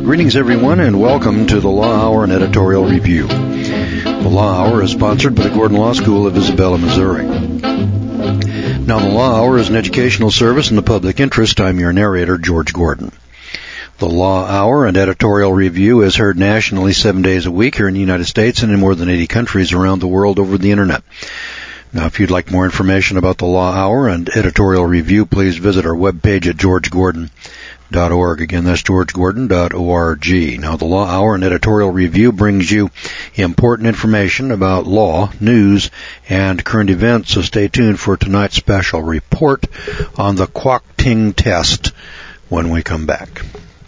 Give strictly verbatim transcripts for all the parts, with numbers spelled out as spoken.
Greetings, everyone, and welcome to the Law Hour and Editorial Review. The Law Hour is sponsored by the Gordon Law School of Isabella, Missouri. Now, the Law Hour is an educational service in the public interest. I'm your narrator, George Gordon. The Law Hour and Editorial Review is heard nationally seven days a week here in the United States and in more than eighty countries around the world over the Internet. Now, if you'd like more information about the Law Hour and Editorial Review, please visit our webpage at george gordon dot org. Again, that's george gordon dot org. Now, the Law Hour and Editorial Review brings you important information about law, news, and current events, so stay tuned for tonight's special report on the Kwok-Ting test when we come back.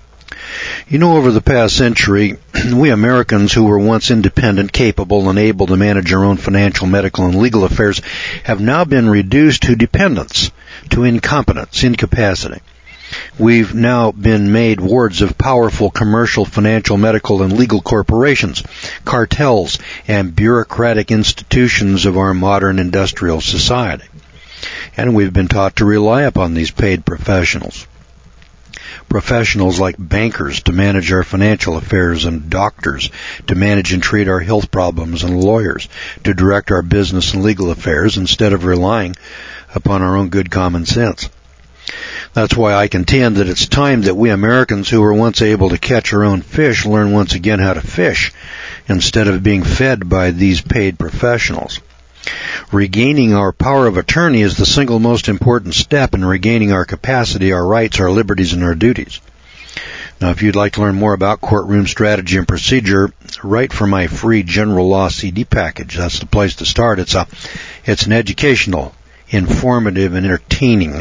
You know, over the past century, we Americans who were once independent, capable, and able to manage our own financial, medical, and legal affairs have now been reduced to dependence, to incompetence, incapacity. We've now been made wards of powerful commercial, financial, medical, and legal corporations, cartels, and bureaucratic institutions of our modern industrial society. And we've been taught to rely upon these paid professionals. Professionals like bankers to manage our financial affairs, and doctors to manage and treat our health problems, and lawyers to direct our business and legal affairs instead of relying upon our own good common sense. That's why I contend that it's time that we Americans who were once able to catch our own fish learn once again how to fish instead of being fed by these paid professionals. Regaining our power of attorney is the single most important step in regaining our capacity, our rights, our liberties, and our duties. Now, if you'd like to learn more about courtroom strategy and procedure, write for my free general law C D package. That's the place to start. It's a, it's an educational, informative, and entertaining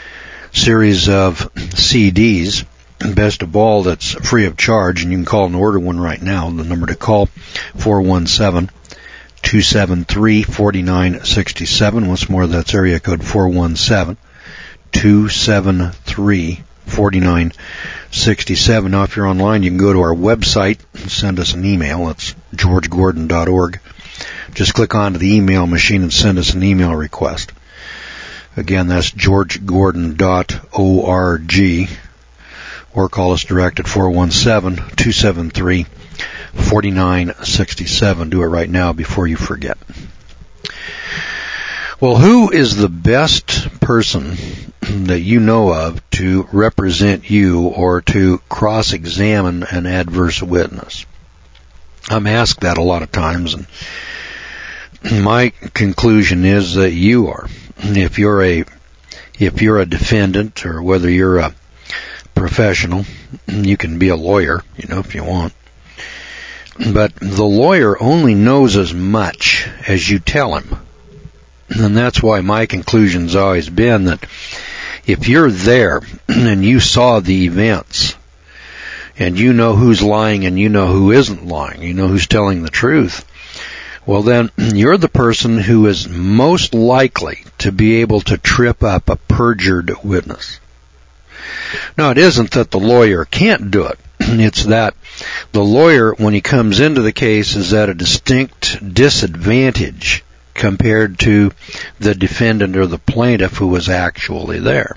series of C Ds. Best of all, that's free of charge, and you can call and order one right now. The number to call, four one seven, two seven three, four nine six seven. Once more, that's area code four one seven, two seven three, four nine six seven. Now, if you're online, you can go to our website and send us an email. It's george gordon dot org. Just click onto the email machine and send us an email request. Again, that's george gordon dot org, or call us direct at four one seven, two seven three, four nine six seven. Do it right now before you forget. Well, who is the best person that you know of to represent you or to cross-examine an adverse witness? I'm asked that a lot of times, and my conclusion is that you are. If you're a if you're a defendant, or whether you're a professional, you can be a lawyer, you know, if you want. But the lawyer only knows as much as you tell him. And that's why my conclusion's always been that if you're there and you saw the events, and you know who's lying and you know who isn't lying, you know who's telling the truth, well, then you're the person who is most likely to be able to trip up a perjured witness. Now, it isn't that the lawyer can't do it. It's that the lawyer, when he comes into the case, is at a distinct disadvantage compared to the defendant or the plaintiff who was actually there.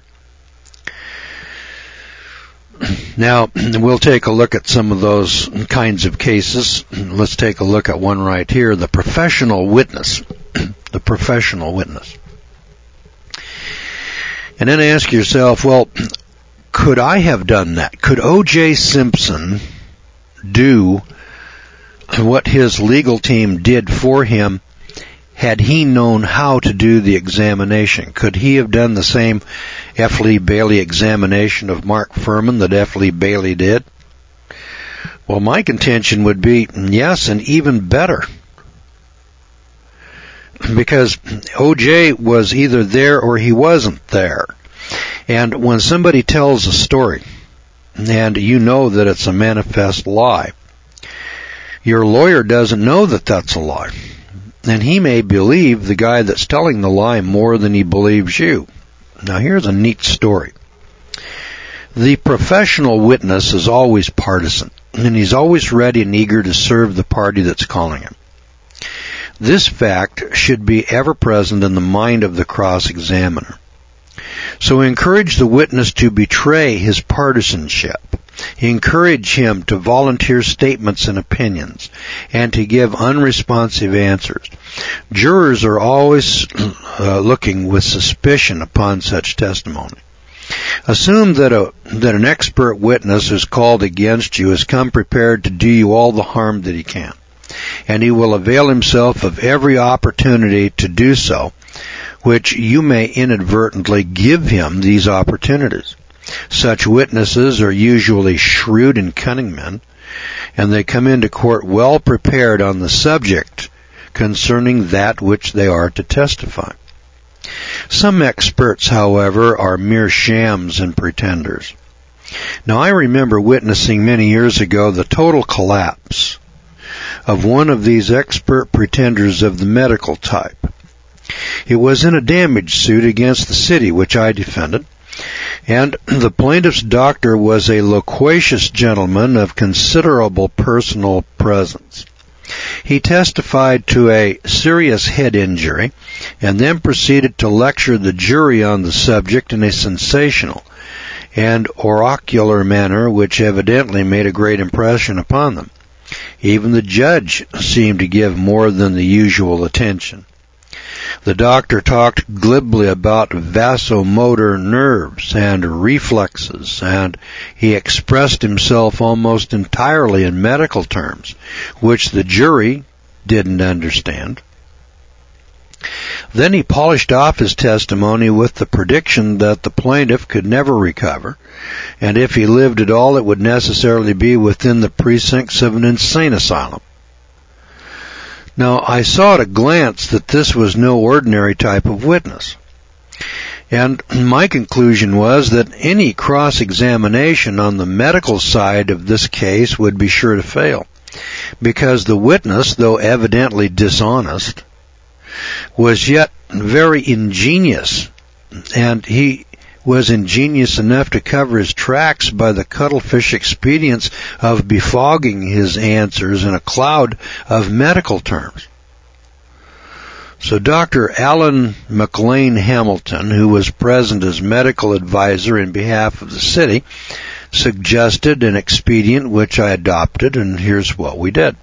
Now, we'll take a look at some of those kinds of cases. Let's take a look at one right here, the professional witness. The professional witness. And then ask yourself, well, could I have done that? Could O J Simpson do what his legal team did for him had he known how to do the examination? Could he have done the same F. Lee Bailey examination of Mark Furman that F. Lee Bailey did? Well, my contention would be yes, and even better. Because O J was either there or he wasn't there. And when somebody tells a story, and you know that it's a manifest lie, your lawyer doesn't know that that's a lie. And he may believe the guy that's telling the lie more than he believes you. Now, here's a neat story. The professional witness is always partisan, and he's always ready and eager to serve the party that's calling him. This fact should be ever present in the mind of the cross-examiner. So encourage the witness to betray his partisanship encourage him to volunteer statements and opinions, and to give unresponsive answers. Jurors are always uh, looking with suspicion upon such testimony. Assume that a that an expert witness who's called against you has come prepared to do you all the harm that he can, and he will avail himself of every opportunity to do so, which you may inadvertently give him these opportunities. Such witnesses are usually shrewd and cunning men, and they come into court well prepared on the subject concerning that which they are to testify. Some experts, however, are mere shams and pretenders. Now, I remember witnessing many years ago the total collapse of one of these expert pretenders of the medical type. It was in a damage suit against the city, which I defended, and the plaintiff's doctor was a loquacious gentleman of considerable personal presence. He testified to a serious head injury and then proceeded to lecture the jury on the subject in a sensational and oracular manner which evidently made a great impression upon them. Even the judge seemed to give more than the usual attention. The doctor talked glibly about vasomotor nerves and reflexes, and he expressed himself almost entirely in medical terms, which the jury didn't understand. Then he polished off his testimony with the prediction that the plaintiff could never recover, and if he lived at all, it would necessarily be within the precincts of an insane asylum. Now, I saw at a glance that this was no ordinary type of witness, and my conclusion was that any cross-examination on the medical side of this case would be sure to fail, because the witness, though evidently dishonest, was yet very ingenious, and he was ingenious enough to cover his tracks by the cuttlefish expedients of befogging his answers in a cloud of medical terms. So Doctor Alan McLean Hamilton, who was present as medical advisor in behalf of the city, suggested an expedient which I adopted, and here's what we did.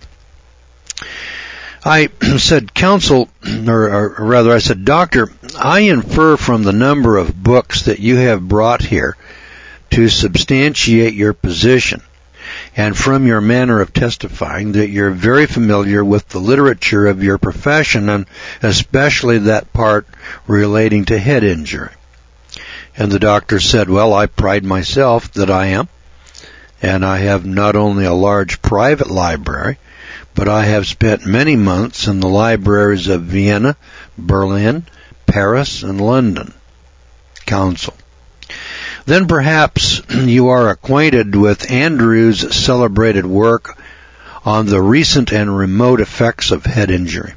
I said, counsel, or, or rather I said, doctor, I infer from the number of books that you have brought here to substantiate your position, and from your manner of testifying, that you're very familiar with the literature of your profession, and especially that part relating to head injury. And the doctor said, well, I pride myself that I am, and I have not only a large private library, but I have spent many months in the libraries of Vienna, Berlin, Paris, and London. Counsel. Then perhaps you are acquainted with Andrew's celebrated work on the recent and remote effects of head injury.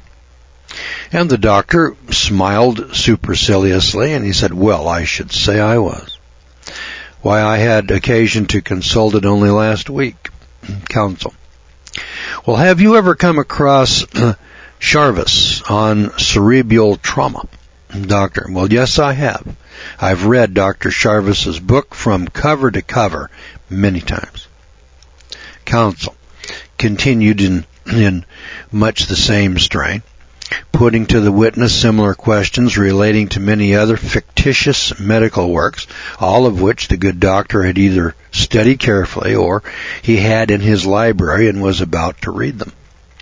And the doctor smiled superciliously, and he said, well, I should say I was. Why, I had occasion to consult it only last week. Counsel. Well, have you ever come across uh, Charvis on cerebral trauma? Doctor. Well, yes, I have. I've read Doctor Charvis's book from cover to cover many times. Counsel. Continued in, in much the same strain, putting to the witness similar questions relating to many other fictitious medical works, all of which the good doctor had either studied carefully or he had in his library and was about to read them.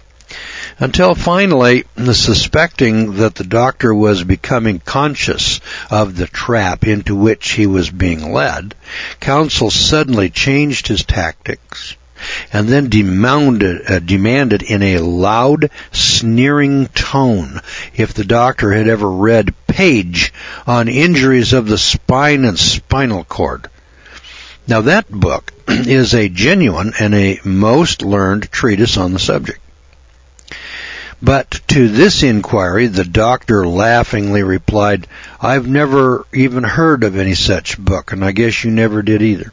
Until finally, suspecting that the doctor was becoming conscious of the trap into which he was being led, counsel suddenly changed his tactics and then demanded, uh, demanded in a loud, sneering tone if the doctor had ever read Page on injuries of the spine and spinal cord. Now that book is a genuine and a most learned treatise on the subject. But to this inquiry, the doctor laughingly replied, I've never even heard of any such book, and I guess you never did either.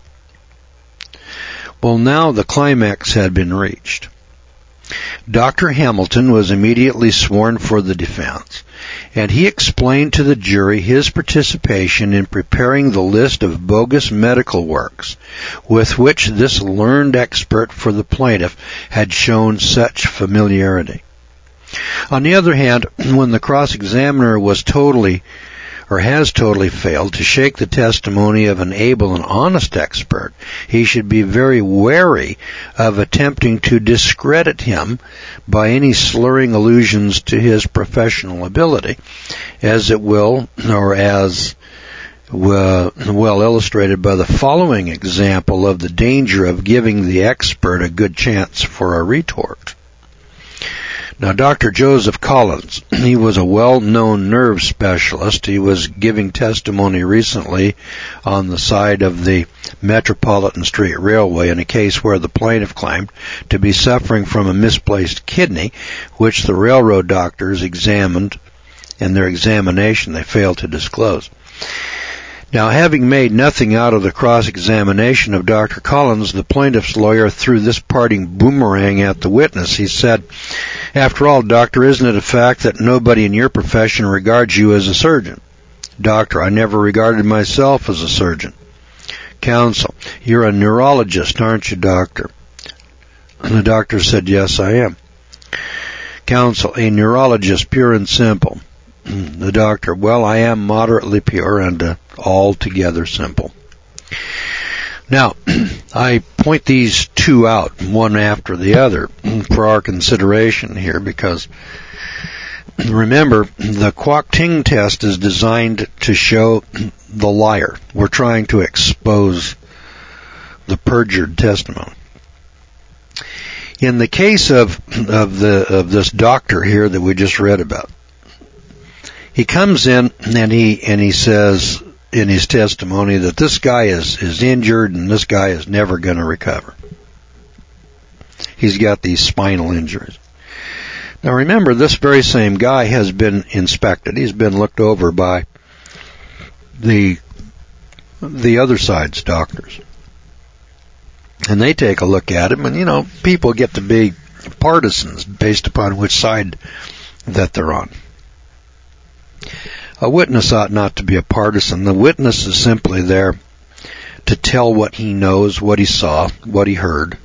Well, now the climax had been reached. Doctor Hamilton was immediately sworn for the defense, and he explained to the jury his participation in preparing the list of bogus medical works with which this learned expert for the plaintiff had shown such familiarity. On the other hand, when the cross-examiner was totally or has totally failed to shake the testimony of an able and honest expert, he should be very wary of attempting to discredit him by any slurring allusions to his professional ability, as it will, or as well, well illustrated by the following example of the danger of giving the expert a good chance for a retort. Now, Doctor Joseph Collins, he was a well-known nerve specialist. He was giving testimony recently on the side of the Metropolitan Street Railway in a case where the plaintiff claimed to be suffering from a misplaced kidney, which the railroad doctors examined. In their examination, they failed to disclose. Now, having made nothing out of the cross-examination of Doctor Collins, the plaintiff's lawyer threw this parting boomerang at the witness. He said, "After all, doctor, isn't it a fact that nobody in your profession regards you as a surgeon?" "Doctor, I never regarded myself as a surgeon." Counsel, "You're a neurologist, aren't you, doctor?" And the doctor said, "Yes, I am." Counsel, "A neurologist, pure and simple." The doctor, "Well, I am moderately pure and uh, altogether simple." Now, I point these two out, one after the other, for our consideration here, because remember, the Kwok-Ting test is designed to show the liar. We're trying to expose the perjured testimony. In the case of of the of this doctor here that we just read about, he comes in and he and he says in his testimony that this guy is, is injured and this guy is never going to recover. He's got these spinal injuries. Now remember, this very same guy has been inspected. He's been looked over by the the other side's doctors. And they take a look at him, and you know, people get to be partisans based upon which side that they're on. A witness ought not to be a partisan. The witness is simply there to tell what he knows, what he saw, what he heard.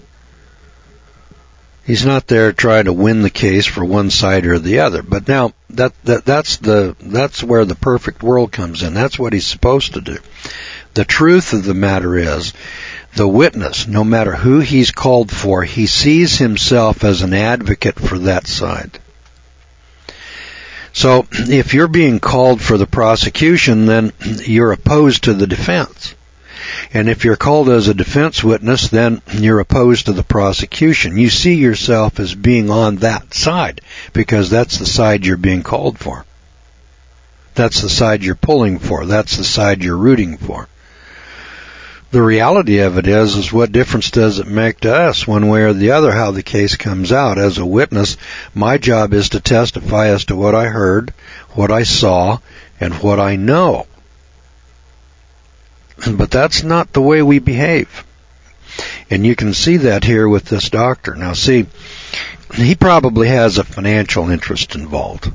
He's not there trying to win the case for one side or the other. But now that, that that's the that's where the perfect world comes in. That's what he's supposed to do. The truth of the matter is, the witness, no matter who he's called for, he sees himself as an advocate for that side. So if you're being called for the prosecution, then you're opposed to the defense. And if you're called as a defense witness, then you're opposed to the prosecution. You see yourself as being on that side because that's the side you're being called for. That's the side you're pulling for. That's the side you're rooting for. The reality of it is, is what difference does it make to us one way or the other how the case comes out? As a witness, my job is to testify as to what I heard, what I saw, and what I know. But that's not the way we behave. And you can see that here with this doctor. Now see, he probably has a financial interest involved.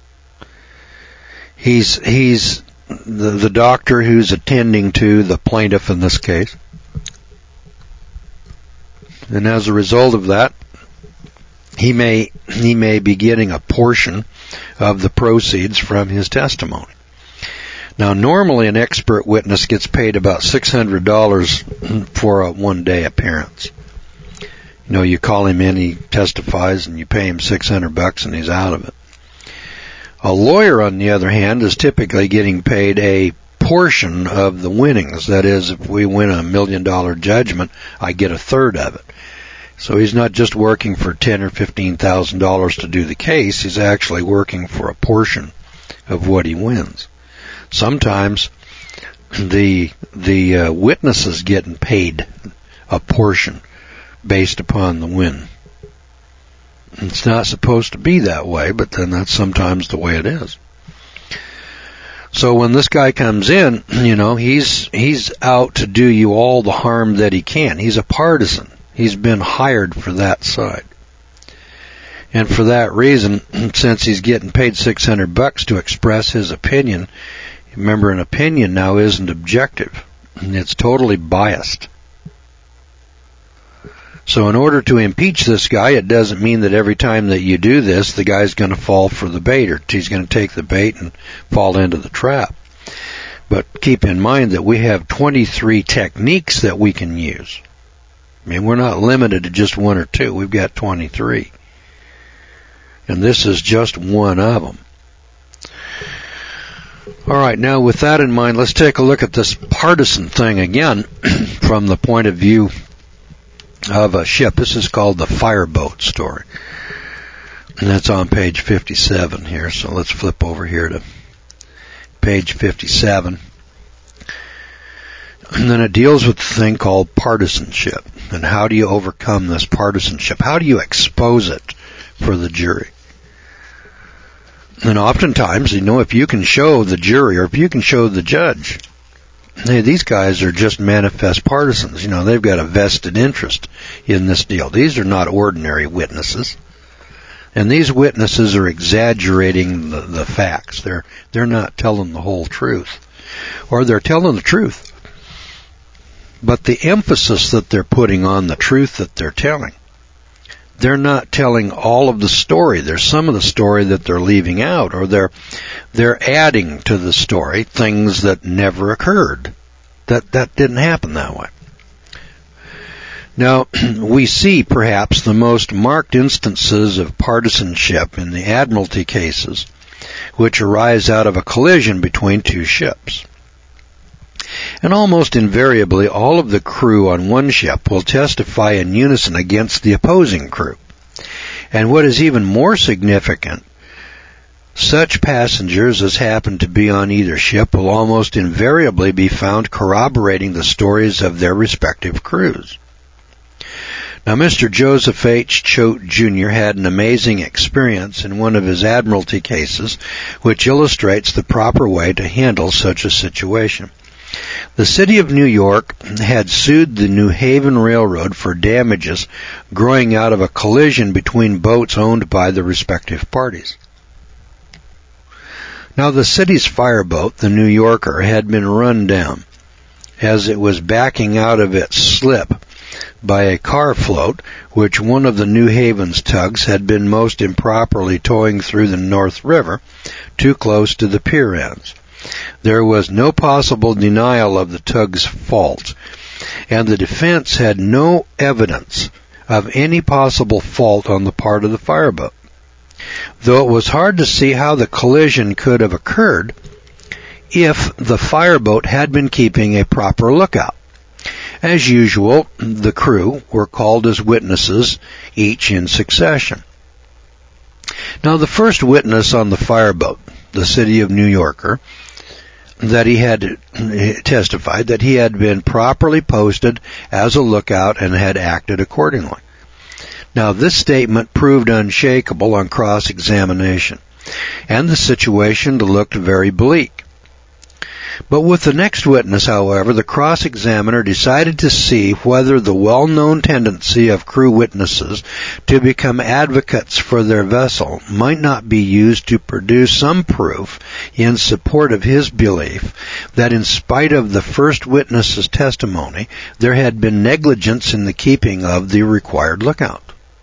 He's, he's, The, the doctor who's attending to the plaintiff in this case. And as a result of that, he may he may be getting a portion of the proceeds from his testimony. Now, normally an expert witness gets paid about six hundred dollars for a one-day appearance. You know, you call him in, he testifies, and you pay him six hundred bucks, and he's out of it. A lawyer, on the other hand, is typically getting paid a portion of the winnings. That is, if we win a million dollar judgment, I get a third of it. So he's not just working for ten or fifteen thousand dollars to do the case. He's actually working for a portion of what he wins. Sometimes the the uh, witness is getting paid a portion based upon the win. It's not supposed to be that way, but then that's sometimes the way it is. So when this guy comes in, you know, he's he's out to do you all the harm that he can. He's a partisan. He's been hired for that side. And for that reason, since he's getting paid six hundred bucks to express his opinion, remember, an opinion now isn't objective. It's totally biased. So in order to impeach this guy, it doesn't mean that every time that you do this, the guy's going to fall for the bait, or he's going to take the bait and fall into the trap. But keep in mind that we have twenty-three techniques that we can use. I mean, we're not limited to just one or two. We've got twenty-three. And this is just one of them. All right, now with that in mind, let's take a look at this partisan thing again from the point of view of a ship. This is called the fireboat story. And that's on page fifty-seven here. So let's flip over here to page fifty-seven. And then it deals with the thing called partisanship. And how do you overcome this partisanship? How do you expose it for the jury? And oftentimes, you know, if you can show the jury or if you can show the judge, hey, these guys are just manifest partisans. You know, they've got a vested interest in this deal. These are not ordinary witnesses. And these witnesses are exaggerating the, the facts. They're, they're not telling the whole truth. Or they're telling the truth, but the emphasis that they're putting on the truth that they're telling, they're not telling all of the story. There's some of the story that they're leaving out, or they're they're adding to the story things that never occurred. That that didn't happen that way. Now, we see perhaps the most marked instances of partisanship in the Admiralty cases, which arise out of a collision between two ships. And almost invariably, all of the crew on one ship will testify in unison against the opposing crew. And what is even more significant, such passengers as happen to be on either ship will almost invariably be found corroborating the stories of their respective crews. Now, Mister Joseph H. Choate, Junior had an amazing experience in one of his Admiralty cases, which illustrates the proper way to handle such a situation. The city of New York had sued the New Haven Railroad for damages growing out of a collision between boats owned by the respective parties. Now, the city's fireboat, the New Yorker, had been run down as it was backing out of its slip by a car float, which one of the New Haven's tugs had been most improperly towing through the North River, too close to the pier ends. There was no possible denial of the tug's fault, and the defense had no evidence of any possible fault on the part of the fireboat, though it was hard to see how the collision could have occurred if the fireboat had been keeping a proper lookout. As usual, the crew were called as witnesses, each in succession. Now, the first witness on the fireboat, the city of New Yorker, that he had testified that he had been properly posted as a lookout and had acted accordingly. Now, this statement proved unshakable on cross-examination, and the situation looked very bleak. But with the next witness, however, the cross-examiner decided to see whether the well-known tendency of crew witnesses to become advocates for their vessel might not be used to produce some proof in support of his belief that in spite of the first witness's testimony, there had been negligence in the keeping of the required lookout.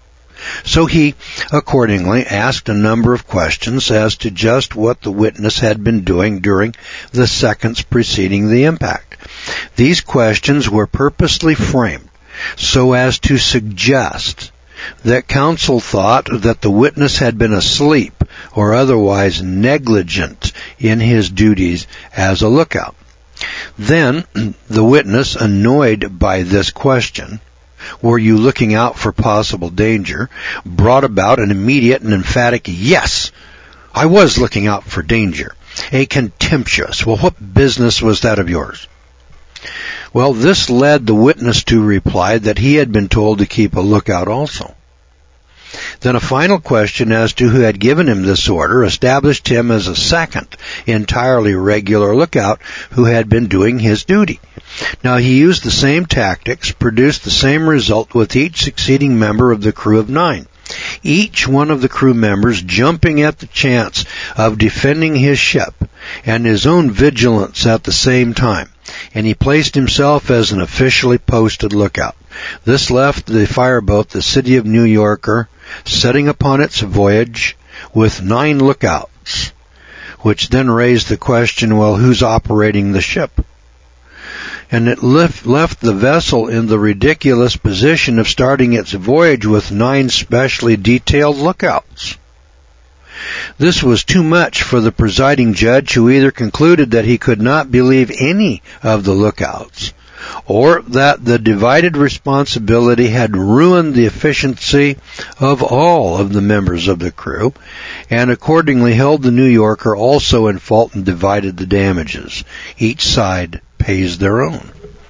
So he, accordingly, asked a number of questions as to just what the witness had been doing during the seconds preceding the impact. These questions were purposely framed so as to suggest that counsel thought that the witness had been asleep or otherwise negligent in his duties as a lookout. Then, the witness, annoyed by this question, "Were you looking out for possible danger?" brought about an immediate and emphatic "Yes, I was looking out for danger." A contemptuous, "Well, what business was that of yours?" Well, this led the witness to reply that he had been told to keep a lookout also. Then a final question as to who had given him this order established him as a second, entirely regular lookout who had been doing his duty. Now, he used the same tactics, produced the same result with each succeeding member of the crew of nine. each one of the crew members jumping at the chance of defending his ship and his own vigilance at the same time, and he placed himself as an officially posted lookout. This left the fireboat, the City of New Yorker, setting upon its voyage with nine lookouts, which then raised the question, well, who's operating the ship? And it left, left the vessel in the ridiculous position of starting its voyage with nine specially detailed lookouts. This was too much for the presiding judge, who either concluded that he could not believe any of the lookouts, or that the divided responsibility had ruined the efficiency of all of the members of the crew, and accordingly held the New Yorker also in fault and divided the damages. Each side pays their own.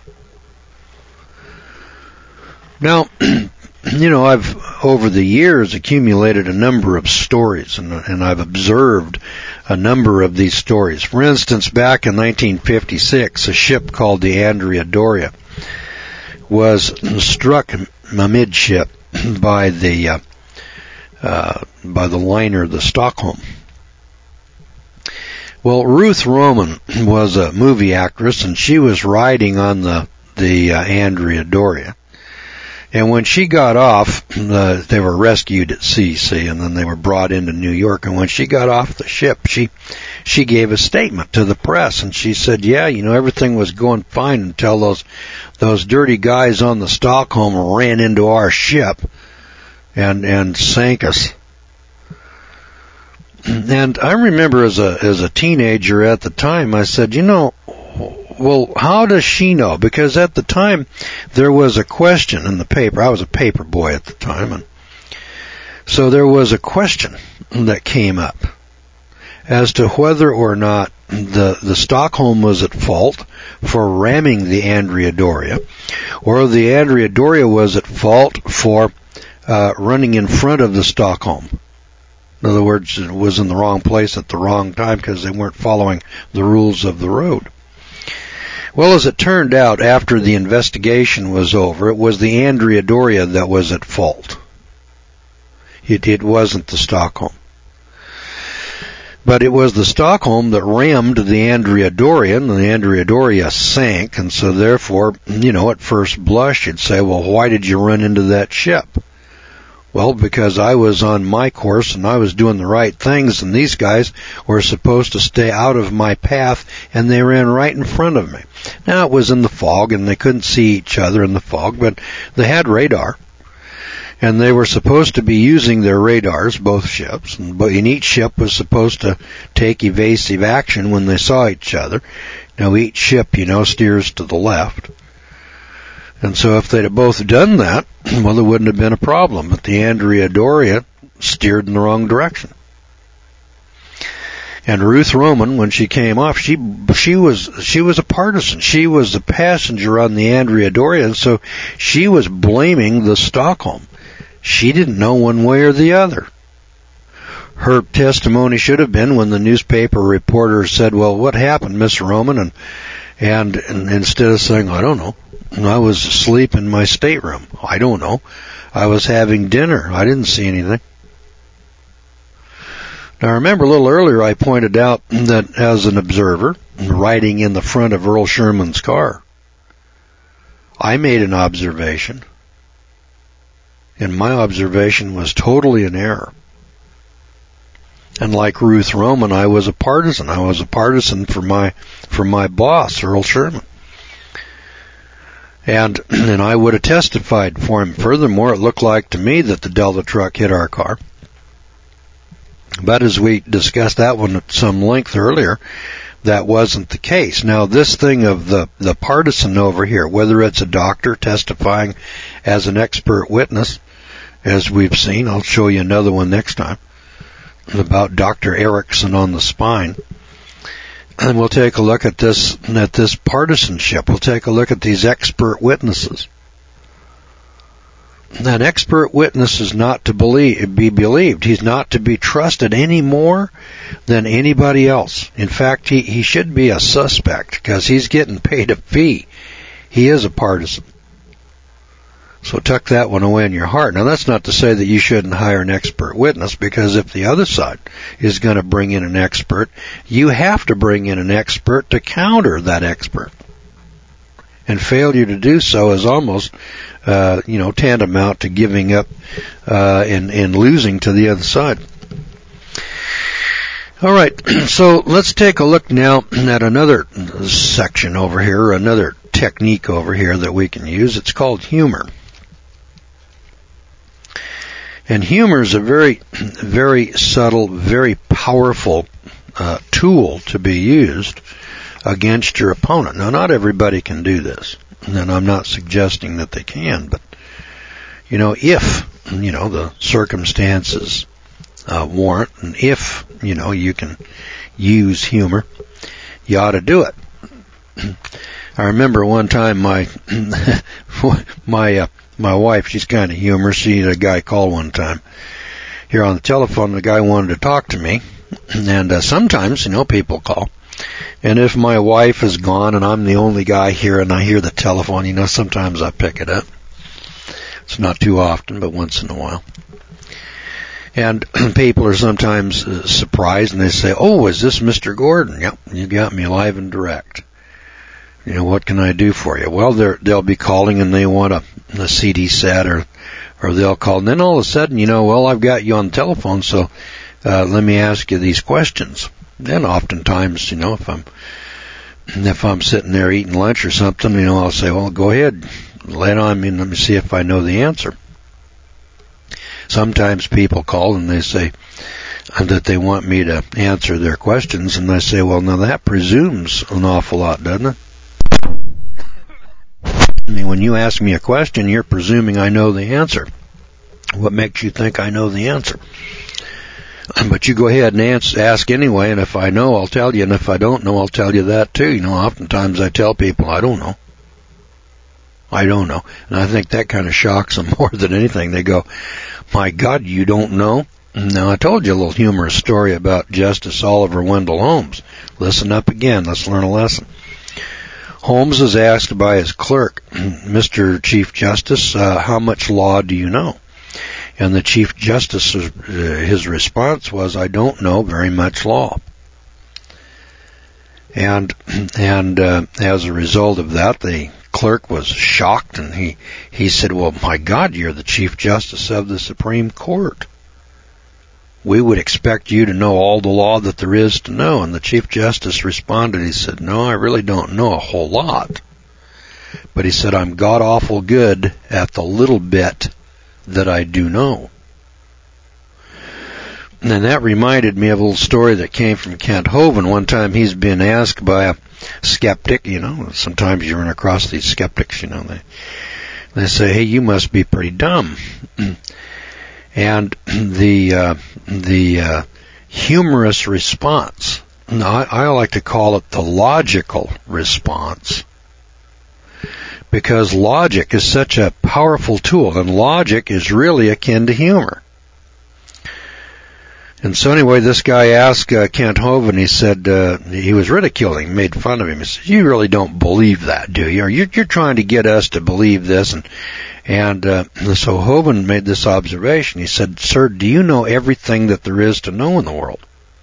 Now, you know, I've, over the years, accumulated a number of stories, and, and I've observed a number of these stories. For instance, back in nineteen fifty-six, a ship called the Andrea Doria was struck amidship by the uh, uh, by the liner, the Stockholm. Well, Ruth Roman was a movie actress, and she was riding on the the uh, Andrea Doria. And when she got off, uh, they were rescued at sea, see, and then they were brought into New York. And when she got off the ship, she she gave a statement to the press, and she said, yeah, you know, everything was going fine until those those dirty guys on the Stockholm ran into our ship and and sank us. And I remember as a as a teenager at the time, I said, you know, well, how does she know? Because at the time, there was a question in the paper. I was a paper boy at the time, and so there was a question that came up as to whether or not the the Stockholm was at fault for ramming the Andrea Doria, or the Andrea Doria was at fault for uh, running in front of the Stockholm. In other words, it was in the wrong place at the wrong time because they weren't following the rules of the road. Well, as it turned out, after the investigation was over, it was the Andrea Doria that was at fault. It, it wasn't the Stockholm. But it was the Stockholm that rammed the Andrea Doria, and the Andrea Doria sank, and so therefore, you know, at first blush, you'd say, well, why did you run into that ship? Well, because I was on my course and I was doing the right things, and these guys were supposed to stay out of my path, and they ran right in front of me. Now, it was in the fog, and they couldn't see each other in the fog, but they had radar, and they were supposed to be using their radars, both ships, and each ship was supposed to take evasive action when they saw each other. Now, each ship, you know, steers to the left. And so if they'd have both done that, well, there wouldn't have been a problem. But the Andrea Doria steered in the wrong direction. And Ruth Roman, when she came off, she she was she was a partisan. She was a passenger on the Andrea Doria, and so she was blaming the Stockholm. She didn't know one way or the other. Her testimony should have been when the newspaper reporter said, well, what happened, Miss Roman? And, and, and instead of saying, I don't know, I was asleep in my stateroom. I don't know. I was having dinner. I didn't see anything. Now, remember a little earlier I pointed out that as an observer, riding in the front of Earl Sherman's car, I made an observation, and my observation was totally in error. And like Ruth Roman, I was a partisan. I was a partisan for my for my boss, Earl Sherman. And and I would have testified for him. Furthermore, it looked like to me that the Delta truck hit our car. But as we discussed that one at some length earlier, that wasn't the case. Now, this thing of the, the partisan over here, whether it's a doctor testifying as an expert witness, as we've seen, I'll show you another one next time, about Doctor Erickson on the spine. And we'll take a look at this at this partisanship. We'll take a look at these expert witnesses. That expert witness is not to believe, be believed. He's not to be trusted any more than anybody else. In fact, he, he should be a suspect because he's getting paid a fee. He is a partisan. So tuck that one away in your heart. Now, that's not to say that you shouldn't hire an expert witness, because if the other side is going to bring in an expert, you have to bring in an expert to counter that expert. And failure to do so is almost, uh, you know, tantamount to giving up uh, and, and losing to the other side. All right, so let's take a look now at another section over here, another technique over here that we can use. It's called humor. And humor is a very, very subtle, very powerful uh, tool to be used against your opponent. Now, not everybody can do this, and I'm not suggesting that they can, but, you know, if, you know, the circumstances uh, warrant, and if, you know, you can use humor, you ought to do it. I remember one time my, my, uh, my wife, she's kind of humorous. She had a guy call one time here on the telephone. The guy wanted to talk to me, and uh, sometimes, you know, people call. And if my wife is gone and I'm the only guy here and I hear the telephone, you know, sometimes I pick it up. It's not too often, but once in a while. And people are sometimes uh, surprised, and they say, "Oh, is this Mister Gordon?" "Yep, you got me live and direct. You know, what can I do for you?" Well, they're, they'll be calling and they want a, a C D set, or, or they'll call. And then all of a sudden, you know, well, I've got you on the telephone, so uh, let me ask you these questions. Then oftentimes, you know, if I'm, if I'm sitting there eating lunch or something, you know, I'll say, "Well, go ahead, lay it on me and let me see if I know the answer." Sometimes people call and they say that they want me to answer their questions, and I say, "Well, now that presumes an awful lot, doesn't it? I mean, when you ask me a question, you're presuming I know the answer. What makes you think I know the answer? But you go ahead and ask, ask anyway, and if I know, I'll tell you, and if I don't know, I'll tell you that too." You know, oftentimes I tell people, "I don't know. I don't know." And I think that kind of shocks them more than anything. They go, "My God, you don't know?" Now, I told you a little humorous story about Justice Oliver Wendell Holmes. Listen up again. Let's learn a lesson. Holmes is asked by his clerk, "Mister Chief Justice, uh, how much law do you know?" And the Chief Justice, uh, his response was, "I don't know very much law." And and uh, as a result of that, the clerk was shocked, and he, he said, "Well, my God, you're the Chief Justice of the Supreme Court. We would expect you to know all the law that there is to know." And the Chief Justice responded, he said, "No, I really don't know a whole lot. But," he said, "I'm god-awful good at the little bit that I do know." And that reminded me of a little story that came from Kent Hovind. One time he's been asked by a skeptic, you know, sometimes you run across these skeptics, you know, they, they say, "Hey, you must be pretty dumb." And the uh, the uh, humorous response, now I, I like to call it the logical response, because logic is such a powerful tool, and logic is really akin to humor. And so anyway, this guy asked uh, Kent Hovind, he said, uh, he was ridiculing, made fun of him. He said, "You really don't believe that, do you? Or you're, you're trying to get us to believe this." And And uh, so Hovind made this observation. He said, "Sir, do you know everything that there is to know in the world?"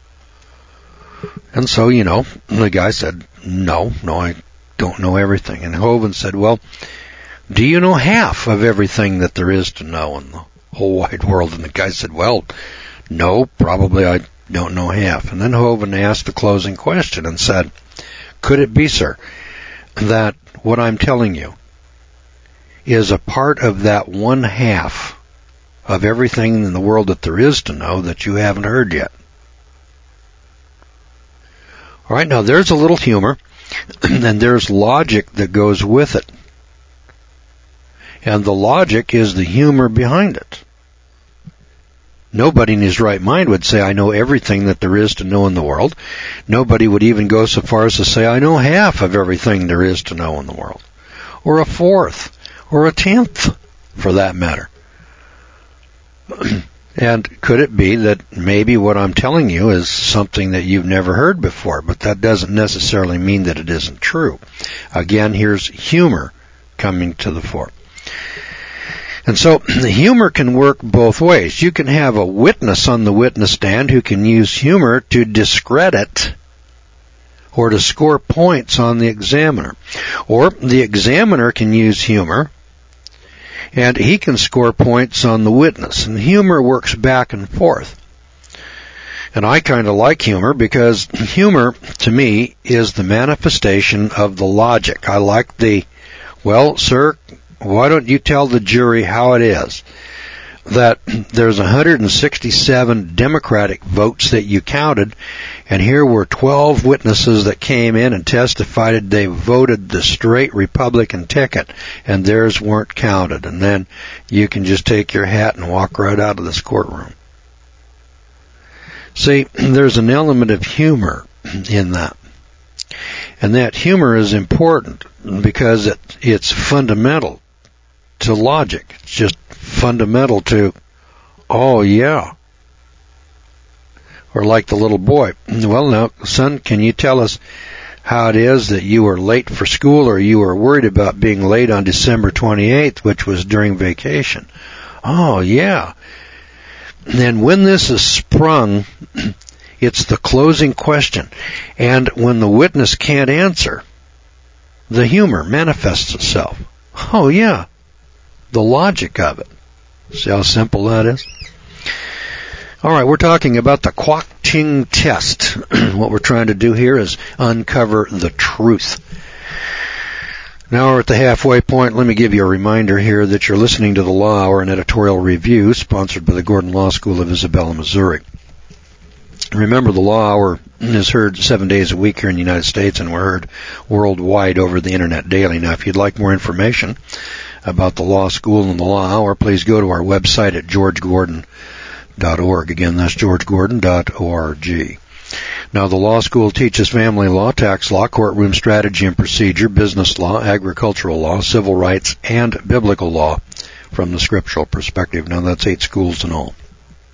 And so, you know, the guy said, no, no, I don't know everything. And Hovind said, "Well, do you know half of everything that there is to know in the whole wide world?" And the guy said, "Well, no, probably I don't know half." And then Hovind asked the closing question and said, "Could it be, sir, that what I'm telling you is a part of that one half of everything in the world that there is to know that you haven't heard yet?" All right, now there's a little humor, and there's logic that goes with it. And the logic is the humor behind it. Nobody in his right mind would say, "I know everything that there is to know in the world." Nobody would even go so far as to say, "I know half of everything there is to know in the world," or a fourth, or a tenth, for that matter. And could it be that maybe what I'm telling you is something that you've never heard before, but that doesn't necessarily mean that it isn't true. Again, here's humor coming to the fore. And so humor can work both ways. You can have a witness on the witness stand who can use humor to discredit or to score points on the examiner. Or the examiner can use humor and he can score points on the witness. And humor works back and forth. And I kind of like humor because humor, to me, is the manifestation of the logic. I like the, well, sir, why don't you tell the jury how it is that there's one hundred sixty-seven Democratic votes that you counted, and here were twelve witnesses that came in and testified they voted the straight Republican ticket, and theirs weren't counted. And then you can just take your hat and walk right out of this courtroom. See, there's an element of humor in that. And that humor is important because it, it's fundamental to logic. It's just fundamental to, oh yeah. Or like the little boy, well now, son, can you tell us how it is that you were late for school or you were worried about being late on December twenty-eighth, which was during vacation? Oh yeah. And when this is sprung, it's the closing question. And when the witness can't answer, the humor manifests itself. Oh, yeah. The logic of it. See how simple that is? All right, we're talking about the Kwok-Ting test. What we're trying to do here is uncover the truth. Now we're at the halfway point. Let me give you a reminder here that you're listening to the Law Hour, an editorial review sponsored by the Gordon Law School of Isabella, Missouri. Remember, the Law Hour is heard seven days a week here in the United States, and we're heard worldwide over the Internet daily. Now, if you'd like more information about the Law School and the Law Hour, please go to our website at george gordon dot org. Again, that's george gordon dot org. Now, the law school teaches family law, tax law, courtroom strategy and procedure, business law, agricultural law, civil rights, and biblical law from the scriptural perspective. Now, that's eight schools in all.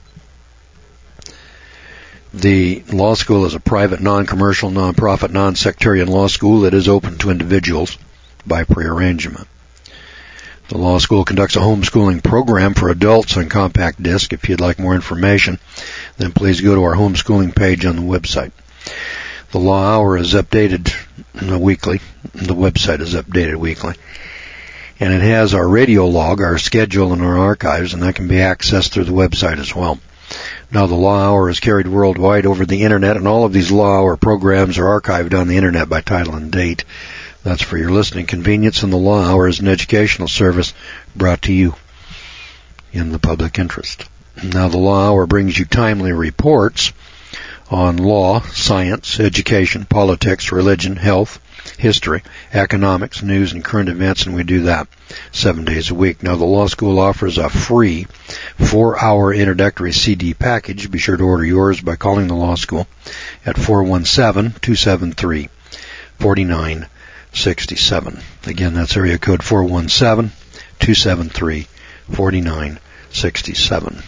The law school is a private, non-commercial, non-profit, non-sectarian law school that is open to individuals by prearrangement. The law school conducts a homeschooling program for adults on compact disc. If you'd like more information, then please go to our homeschooling page on the website. The Law Hour is updated weekly. The website is updated weekly. And it has our radio log, our schedule, and our archives, and that can be accessed through the website as well. Now, the Law Hour is carried worldwide over the Internet, and all of these Law Hour programs are archived on the Internet by title and date. That's for your listening convenience, and the Law Hour is an educational service brought to you in the public interest. Now, the Law Hour brings you timely reports on law, science, education, politics, religion, health, history, economics, news, and current events, and we do that seven days a week. Now, the law school offers a free four-hour introductory C D package. Be sure to order yours by calling the law school at four one seven, two seven three, four nine six seven. Again, that's area code four one seven, two seven three, four nine six seven.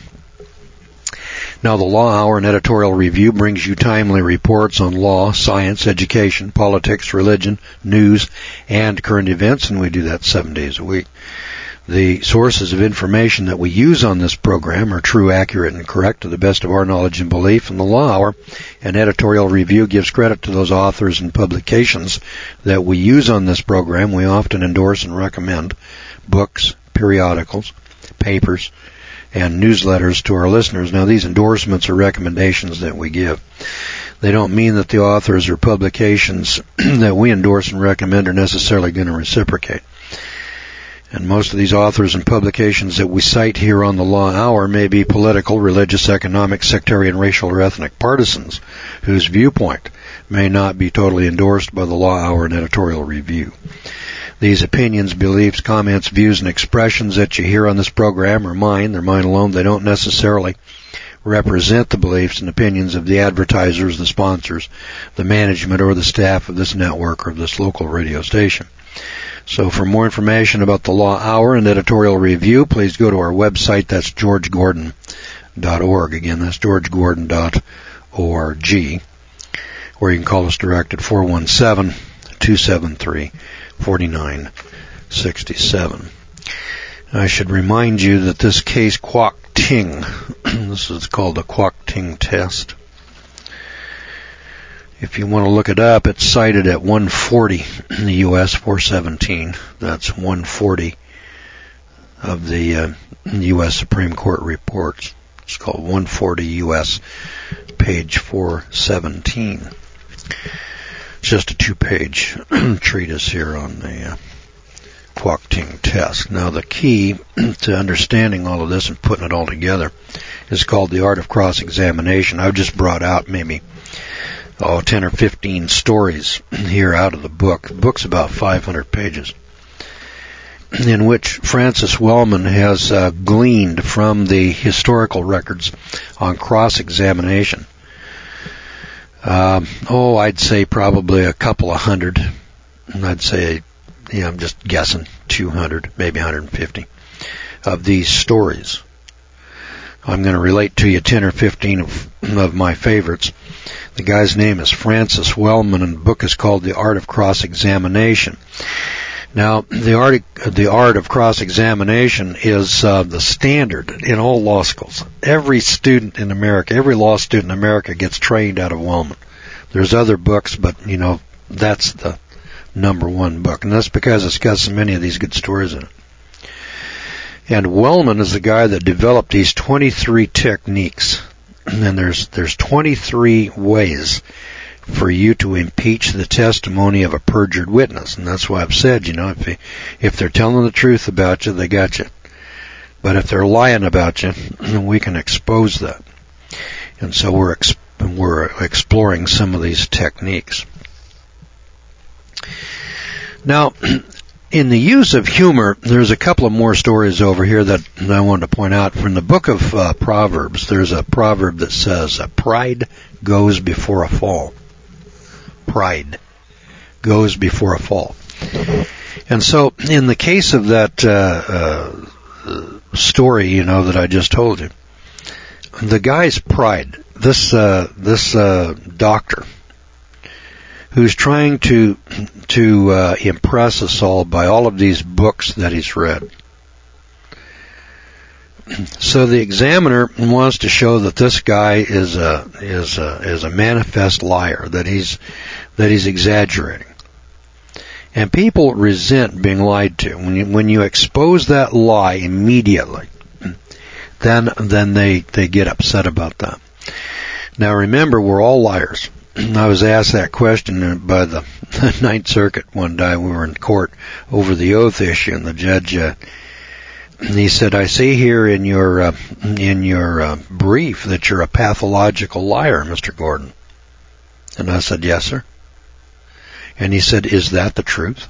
Now, the Law Hour and editorial review brings you timely reports on law, science, education, politics, religion, news, and current events, and we do that seven days a week. The sources of information that we use on this program are true, accurate, and correct to the best of our knowledge and belief, and the Law Hour and editorial review gives credit to those authors and publications that we use on this program. We often endorse and recommend books, periodicals, papers, and newsletters to our listeners. Now, these endorsements are recommendations that we give. They don't mean that the authors or publications that we endorse and recommend are necessarily going to reciprocate. And most of these authors and publications that we cite here on the Law Hour may be political, religious, economic, sectarian, racial, or ethnic partisans whose viewpoint may not be totally endorsed by the Law Hour and editorial review. These opinions, beliefs, comments, views, and expressions that you hear on this program are mine. They're mine alone. They don't necessarily represent the beliefs and opinions of the advertisers, the sponsors, the management, or the staff of this network or this local radio station. So for more information about the Law Hour and editorial review, please go to our website. That's george gordon dot org. Again, that's george gordon dot org. Or you can call us direct at four one seven, two seven three, four nine six seven. I should remind you that this case, Kwok Ting, this is called the Kwok Ting test. If you want to look it up, it's cited at one forty in the U S, four seventeen. That's one forty of the uh, U S Supreme Court reports. It's called one forty U S, page four seventeen. It's just a two-page treatise here on the uh, Kwok Ting test. Now, the key to understanding all of this and putting it all together is called the art of cross-examination. I've just brought out maybe oh, ten or fifteen stories here out of the book. The book's about five hundred pages, in which Francis Wellman has uh, gleaned from the historical records on cross-examination. Uh, oh, I'd say probably a couple of hundred. I'd say, yeah, I'm just guessing, two hundred, maybe one hundred fifty of these stories. I'm going to relate to you ten or fifteen of, of my favorites. The guy's name is Francis Wellman, and the book is called The Art of Cross-Examination. Now, the art, the art of cross-examination is uh, the standard in all law schools. Every student in America, every law student in America gets trained out of Wellman. There's other books, but, you know, that's the number one book, and that's because it's got so many of these good stories in it. And Wellman is the guy that developed these twenty-three techniques. And there's there's twenty-three ways for you to impeach the testimony of a perjured witness. And that's why I've said, you know, if they, if they're telling the truth about you, they got you. But if they're lying about you, we can expose that. And so we're ex- we're exploring some of these techniques. Now, in the use of humor, there's a couple of more stories over here that I wanted to point out. From the book of uh, Proverbs, there's a proverb that says, pride goes before a fall. Pride goes before a fall. And so, in the case of that uh, uh, story, you know, that I just told you, the guy's pride, this uh, this uh, doctor, who's trying to to uh, impress us all by all of these books that he's read. So the examiner wants to show that this guy is a is a is a manifest liar, that he's that he's exaggerating. And people resent being lied to. When you when you expose that lie immediately, then then they they get upset about that. Now remember, we're all liars. I was asked that question by the Ninth Circuit one day. We were in court over the oath issue, and the judge, uh, he said, "I see here in your uh, in your uh, brief that you're a pathological liar, Mister Gordon." And I said, "Yes, sir." And he said, "Is that the truth?"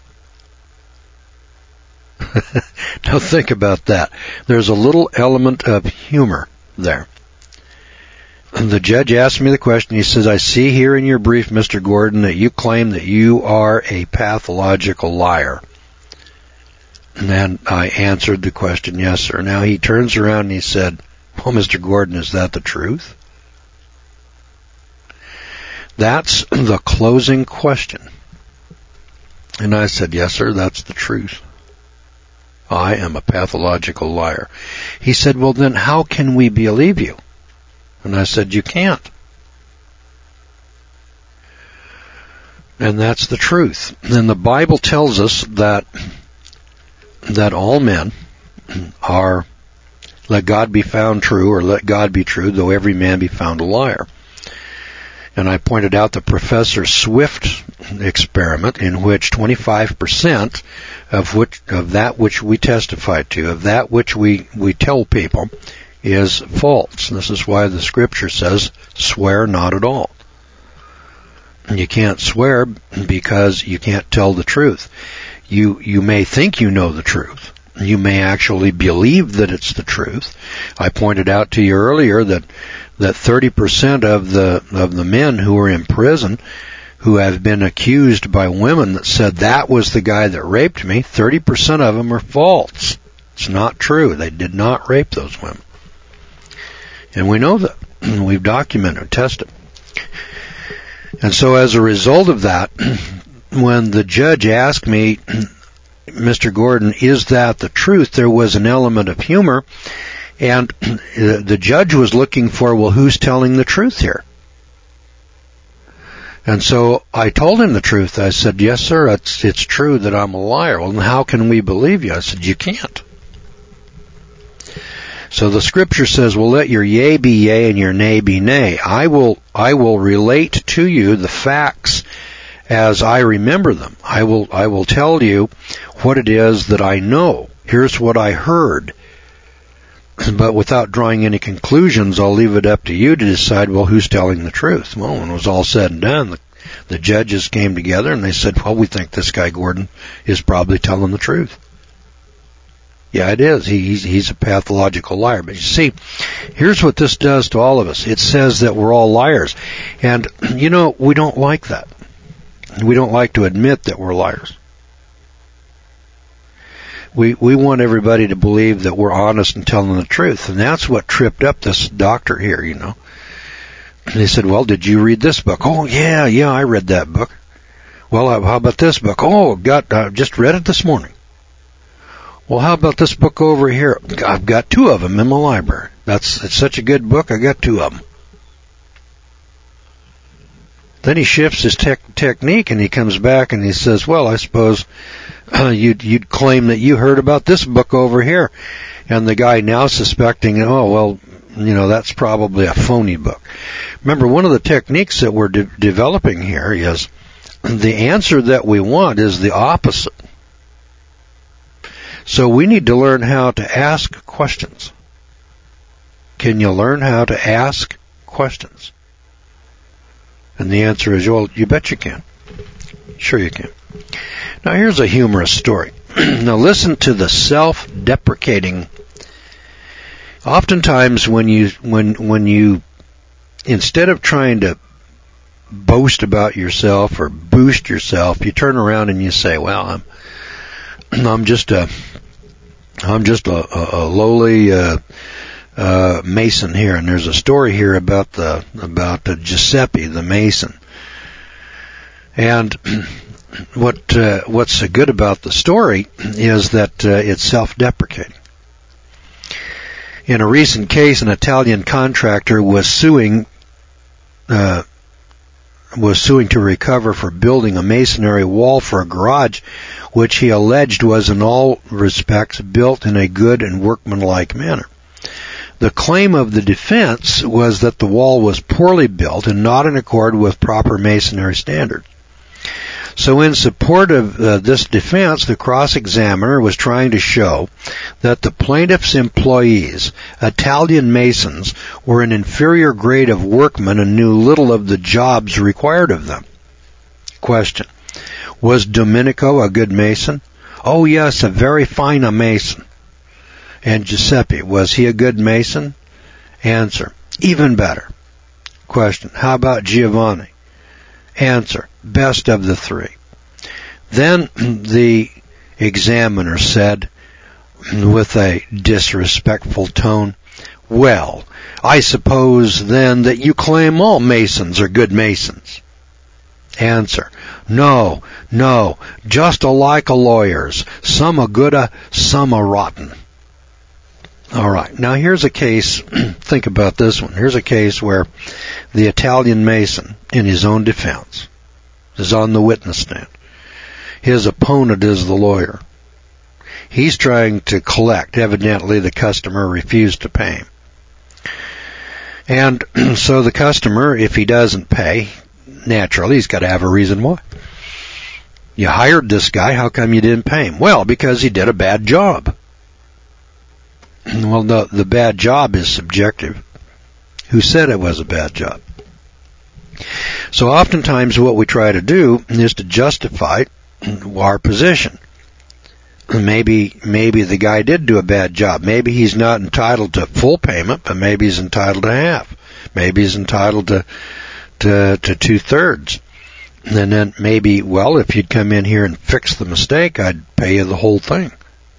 Now think about that. There's a little element of humor there. The judge asked me the question. He says, "I see here in your brief, Mister Gordon, that you claim that you are a pathological liar." And then I answered the question, "Yes, sir." Now he turns around and he said, "Well, Mister Gordon, is that the truth?" That's the closing question. And I said, "Yes, sir, that's the truth. I am a pathological liar." He said, "Well, then how can we believe you?" And I said, "You can't." And that's the truth. And the Bible tells us that that all men are, let God be found true, or let God be true, though every man be found a liar. And I pointed out the Professor Swift experiment, in which twenty-five percent of which of that which we testify to, of that which we, we tell people, is false. This is why the Scripture says, "Swear not at all." You can't swear because you can't tell the truth. You you may think you know the truth. You may actually believe that it's the truth. I pointed out to you earlier that that thirty percent of the of the men who are in prison, who have been accused by women that said that was the guy that raped me, thirty percent of them are false. It's not true. They did not rape those women. And we know that. We've documented, tested. And so as a result of that, when the judge asked me, Mister Gordon, is that the truth? There was an element of humor, and the judge was looking for, well, who's telling the truth here? And so I told him the truth. I said, yes, sir, it's, it's true that I'm a liar. Well, then how can we believe you? I said, you can't. So the scripture says, well, let your yea be yea and your nay be nay. I will, I will relate to you the facts as I remember them. I will, I will tell you what it is that I know. Here's what I heard. But without drawing any conclusions, I'll leave it up to you to decide, well, who's telling the truth? Well, when it was all said and done, the, the judges came together and they said, well, we think this guy Gordon is probably telling the truth. Yeah, it is. He, he's, he's a pathological liar. But you see, here's what this does to all of us. It says that we're all liars. And, you know, we don't like that. We don't like to admit that we're liars. We we want everybody to believe that we're honest and telling the truth. And that's what tripped up this doctor here, you know. They said, well, did you read this book? Oh, yeah, yeah, I read that book. Well, how about this book? Oh, got uh, just read it this morning. Well, how about this book over here? I've got two of them in my library. That's it's such a good book, I got two of them. Then he shifts his tech technique and he comes back and he says, well, I suppose uh, you'd, you'd claim that you heard about this book over here. And the guy now suspecting, oh, well, you know, that's probably a phony book. Remember, one of the techniques that we're de- developing here is the answer that we want is the opposite. So we need to learn how to ask questions. Can you learn how to ask questions? And the answer is, well, you bet you can. Sure you can. Now here's a humorous story. Now listen to the self-deprecating. Oftentimes when you, when, when you, instead of trying to boast about yourself or boost yourself, you turn around and you say, well, I'm, I'm just a, I'm just a, a, a lowly, uh, Uh, mason here, and there's a story here about the about uh, Giuseppe the mason. And what uh, what's so good about the story is that uh, it's self-deprecating. In a recent case, an Italian contractor was suing uh, was suing to recover for building a masonry wall for a garage, which he alleged was in all respects built in a good and workmanlike manner. The claim of the defense was that the wall was poorly built and not in accord with proper masonry standards. So in support of uh, this defense, the cross-examiner was trying to show that the plaintiff's employees, Italian masons, were an inferior grade of workmen and knew little of the jobs required of them. Question: was Domenico a good mason? Oh yes, a very fine a mason. And Giuseppe, was he a good mason? Answer: even better. Question: how about Giovanni? Answer: best of the three. Then the examiner said, with a disrespectful tone, well, I suppose then that you claim all masons are good masons. Answer: no, no, just alike a lawyers. Some are good, some are rotten. All right, now here's a case, think about this one. Here's a case where the Italian mason, in his own defense, is on the witness stand. His opponent is the lawyer. He's trying to collect. Evidently, the customer refused to pay him. And so the customer, if he doesn't pay, naturally, he's got to have a reason why. You hired this guy, how come you didn't pay him? Well, because he did a bad job. Well, the, the bad job is subjective. Who said it was a bad job? So oftentimes what we try to do is to justify our position. Maybe, maybe the guy did do a bad job. Maybe he's not entitled to full payment, but maybe he's entitled to half. Maybe he's entitled to, to, to two thirds. And then maybe, well, if you'd come in here and fix the mistake, I'd pay you the whole thing.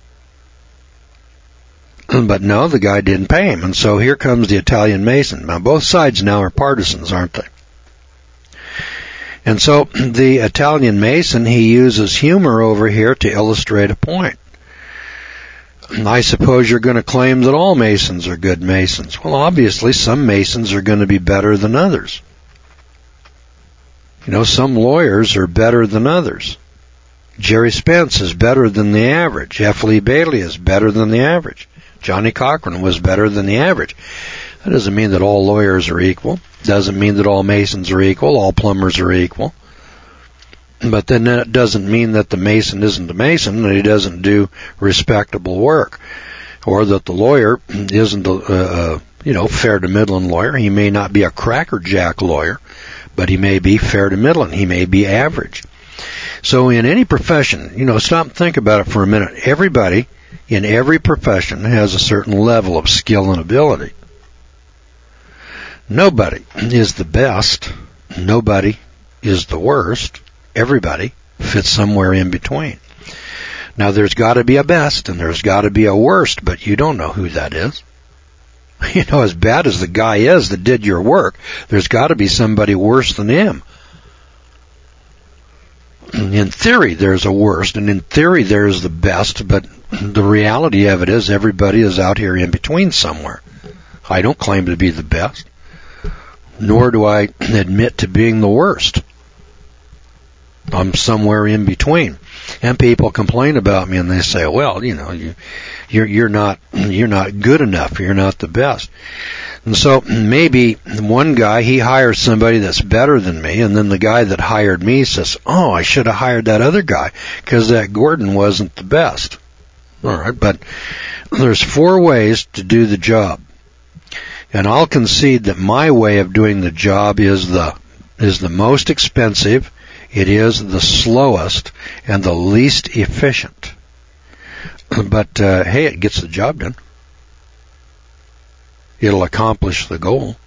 But no, the guy didn't pay him. And so here comes the Italian mason. Now, both sides now are partisans, aren't they? And so the Italian Mason, he uses humor over here to illustrate a point. I suppose you're going to claim that all Masons are good Masons. Well, obviously, some Masons are going to be better than others. You know, some lawyers are better than others. Jerry Spence is better than the average. F. Lee Bailey is better than the average. Johnny Cochran was better than the average. That doesn't mean that all lawyers are equal. Doesn't mean that all Masons are equal. All plumbers are equal. But then that doesn't mean that the Mason isn't a Mason and he doesn't do respectable work, or that the lawyer isn't a, a you know fair to middling lawyer. He may not be a crackerjack lawyer, but he may be fair to middling. He may be average. So in any profession, you know, stop and think about it for a minute. Everybody in every profession has a certain level of skill and ability. Nobody is the best. Nobody is the worst. Everybody fits somewhere in between. Now, there's got to be a best and there's got to be a worst, but you don't know who that is. You know, as bad as the guy is that did your work, there's got to be somebody worse than him. In theory, there's a worst, and in theory, there's the best, but the reality of it is everybody is out here in between somewhere. I don't claim to be the best, nor do I admit to being the worst. I'm somewhere in between. And people complain about me and they say, well, you know, you, you're, you're not, you're not good enough. You're not the best. And so maybe one guy, he hires somebody that's better than me, and then the guy that hired me says, oh, I should have hired that other guy because that Gordon wasn't the best. All right, but there's four ways to do the job. And I'll concede that my way of doing the job is the, is the most expensive. It is the slowest and the least efficient. But, uh, hey, it gets the job done. It'll accomplish the goal.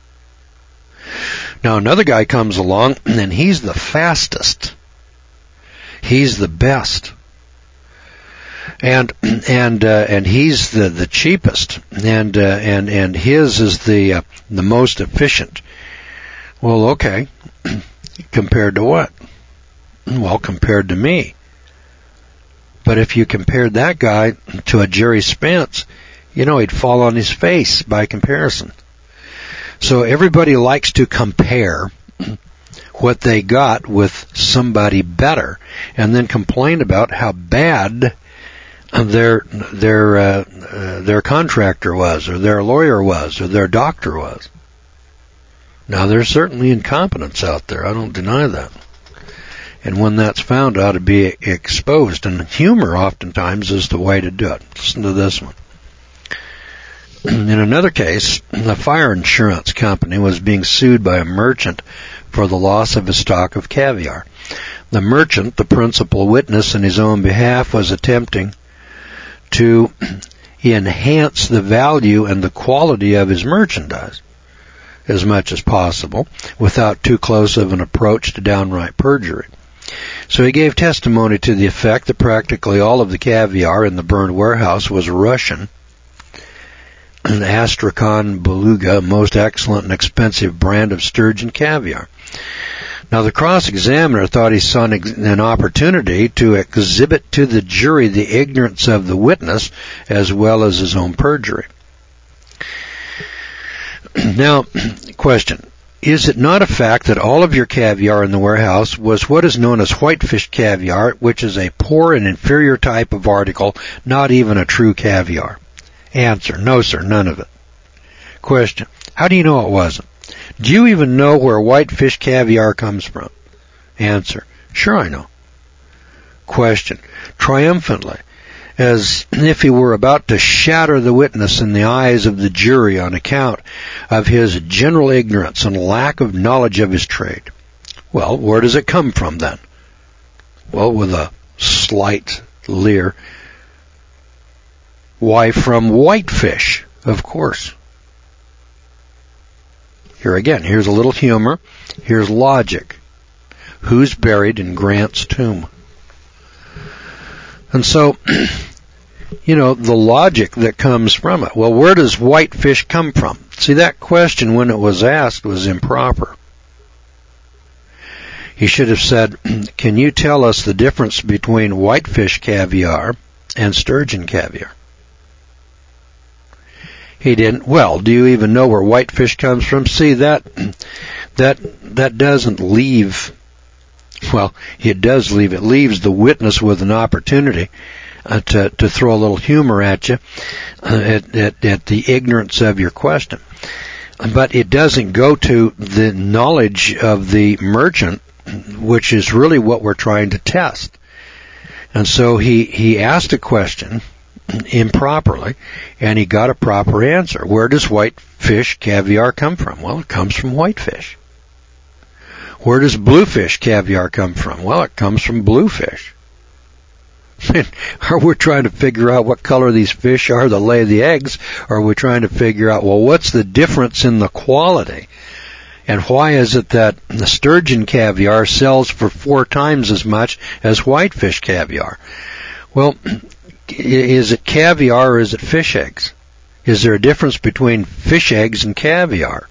Now, another guy comes along, and he's the fastest. He's the best. And, and, uh, and he's the, the cheapest. And, uh, and, and his is the, uh, the most efficient. Well, okay. Compared to what? Well, compared to me. But if you compared that guy to a Jerry Spence, you know, he'd fall on his face by comparison. So everybody likes to compare what they got with somebody better and then complain about how bad their their uh, uh, their contractor was, or their lawyer was, or their doctor was. Now, there's certainly incompetence out there. I don't deny that. And when that's found, it ought to be exposed. And humor oftentimes is the way to do it. Listen to this one. In another case, a fire insurance company was being sued by a merchant for the loss of his stock of caviar. The merchant, the principal witness in his own behalf, was attempting to enhance the value and the quality of his merchandise as much as possible, without too close of an approach to downright perjury. So he gave testimony to the effect that practically all of the caviar in the burned warehouse was Russian, an Astrakhan Beluga, a most excellent and expensive brand of sturgeon caviar. Now, the cross-examiner thought he saw an, an opportunity to exhibit to the jury the ignorance of the witness as well as his own perjury. Now, question. Is it not a fact that all of your caviar in the warehouse was what is known as whitefish caviar, which is a poor and inferior type of article, not even a true caviar? Answer. No, sir, none of it. Question. How do you know it wasn't? Do you even know where whitefish caviar comes from? Answer. Sure I know. Question. Triumphantly, as if he were about to shatter the witness in the eyes of the jury on account of his general ignorance and lack of knowledge of his trade. Well, where does it come from then? Well, with a slight leer, why, from whitefish, of course. Here again, here's a little humor, here's logic. Who's buried in Grant's tomb? And so, you know, the logic that comes from it. Well, where does whitefish come from? See, that question when it was asked was improper. He should have said, can you tell us the difference between whitefish caviar and sturgeon caviar? He didn't. Well, do you even know where whitefish comes from? See, that that that doesn't leave, well, it does leave, it leaves the witness with an opportunity uh, to, to throw a little humor at you, uh, at, at, at the ignorance of your question. But it doesn't go to the knowledge of the merchant, which is really what we're trying to test. And so he, he asked a question improperly, and he got a proper answer. Where does whitefish caviar come from? Well, it comes from whitefish. Where does bluefish caviar come from? Well, it comes from bluefish. Are we trying to figure out what color these fish are that lay the eggs? Or are we trying to figure out, well, what's the difference in the quality? And why is it that the sturgeon caviar sells for four times as much as whitefish caviar? Well, is it caviar or is it fish eggs? Is there a difference between fish eggs and caviar?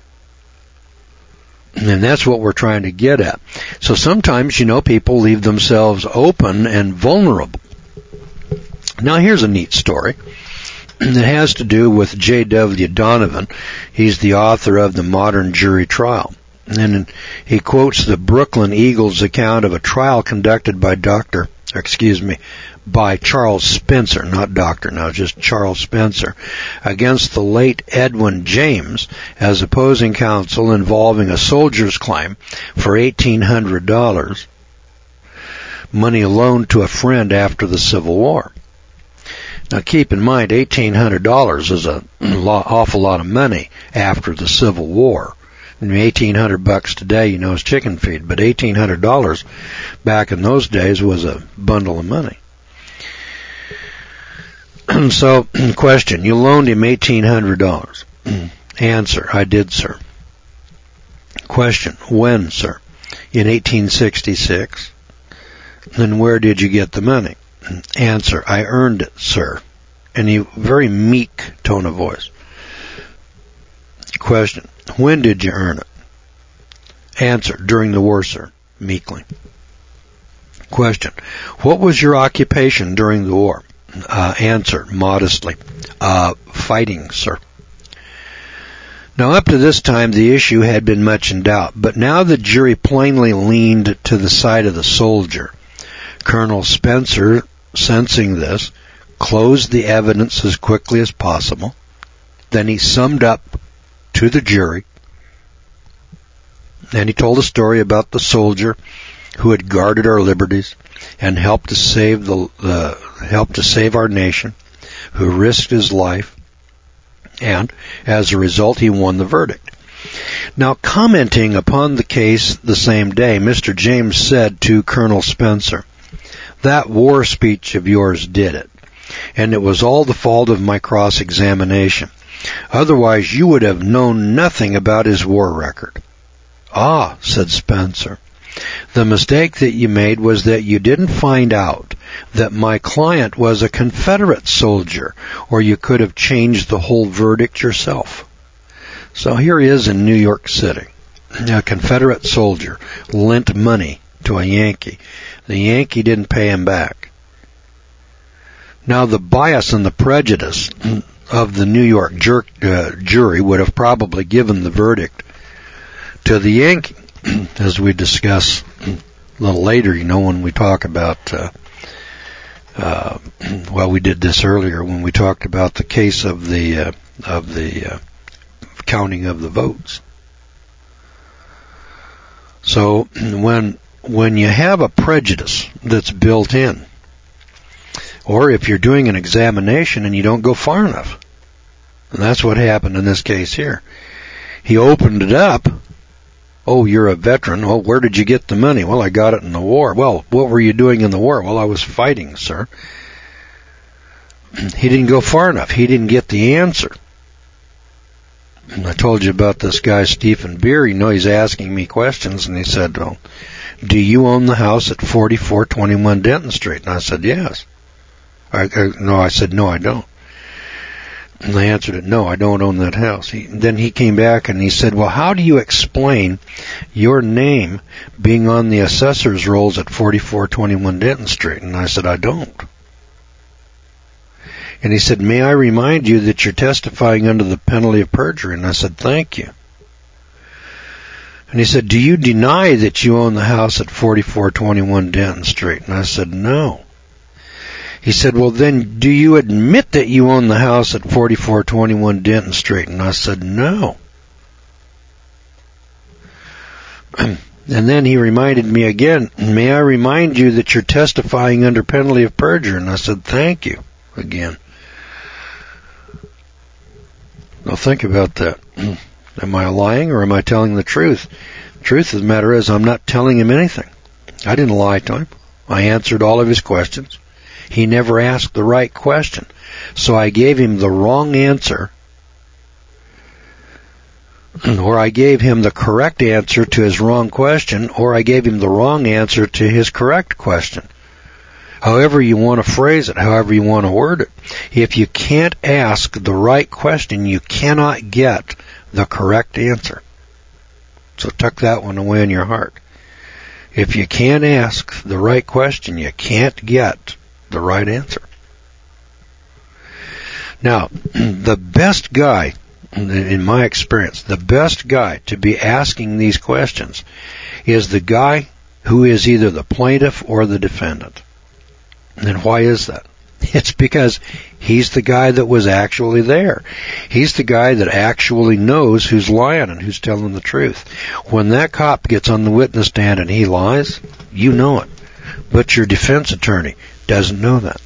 And that's what we're trying to get at. So sometimes, you know, people leave themselves open and vulnerable. Now here's a neat story. It has to do with J W Donovan. He's the author of The Modern Jury Trial. And he quotes the Brooklyn Eagle's account of a trial conducted by Doctor, excuse me, by Charles Spencer, not Doctor now, just Charles Spencer, against the late Edwin James as opposing counsel involving a soldier's claim for eighteen hundred dollars, money loaned to a friend after the Civil War. Now keep in mind, eighteen hundred dollars is a lot, awful lot of money after the Civil War. I mean, eighteen hundred bucks today, you know, is chicken feed, but eighteen hundred dollars back in those days was a bundle of money. So, question, you loaned him eighteen hundred dollars. Answer, I did, sir. Question, when, sir? In eighteen sixty-six. Then where did you get the money? Answer, I earned it, sir. In a very meek tone of voice. Question, when did you earn it? Answer, during the war, sir. Meekly. Question, what was your occupation during the war? Uh, answer, modestly. Uh, fighting, sir. Now, up to this time, the issue had been much in doubt, but now the jury plainly leaned to the side of the soldier. Colonel Spencer, sensing this, closed the evidence as quickly as possible. Then he summed up to the jury, and he told a story about the soldier who had guarded our liberties and helped to save the uh, helped to save our nation, who risked his life, and as a result he won the verdict. Now, commenting upon the case the same day, Mister James said to Colonel Spencer, "That war speech of yours did it, and it was all the fault of my cross-examination. Otherwise you would have known nothing about his war record." "Ah," said Spencer, "the mistake that you made was that you didn't find out that my client was a Confederate soldier, or you could have changed the whole verdict yourself." So here he is in New York City. A Confederate soldier lent money to a Yankee. The Yankee didn't pay him back. Now the bias and the prejudice of the New York jur- uh, jury would have probably given the verdict to the Yankee, as we discuss a little later, you know, when we talk about, uh, uh, well, we did this earlier when we talked about the case of the, uh, of the, uh, counting of the votes. So when, when you have a prejudice that's built in, or if you're doing an examination and you don't go far enough, and that's what happened in this case here. He opened it up. "Oh, you're a veteran. Well, where did you get the money?" "Well, I got it in the war." "Well, what were you doing in the war?" "Well, I was fighting, sir." He didn't go far enough. He didn't get the answer. And I told you about this guy, Stephen Beer. You know, he's asking me questions, and he said, "Well, do you own the house at forty-four twenty-one Denton Street?" And I said, "Yes." I, I, no, I said, "No, I don't." And I answered it, no, I don't own that house. He, then he came back and he said, well, how do you explain your name being on the assessor's rolls at forty-four twenty-one Denton Street? And I said, I don't. And he said, may I remind you that you're testifying under the penalty of perjury? And I said, thank you. And he said, do you deny that you own the house at forty-four twenty-one Denton Street? And I said, no. He said, well, then do you admit that you own the house at forty-four twenty-one Denton Street? And I said, no. And then he reminded me again, may I remind you that you're testifying under penalty of perjury? And I said, thank you, again. Now think about that. Am I lying or am I telling the truth? The truth of the matter is I'm not telling him anything. I didn't lie to him. I answered all of his questions. He never asked the right question. So I gave him the wrong answer, or I gave him the correct answer to his wrong question, or I gave him the wrong answer to his correct question. However you want to phrase it, however you want to word it. If you can't ask the right question, you cannot get the correct answer. So tuck that one away in your heart. If you can't ask the right question, you can't get the right answer. Now, the best guy, in my experience, the best guy to be asking these questions is the guy who is either the plaintiff or the defendant. And why is that? It's because he's the guy that was actually there. He's the guy that actually knows who's lying and who's telling the truth. When that cop gets on the witness stand and he lies, you know it. But your defense attorney doesn't know that.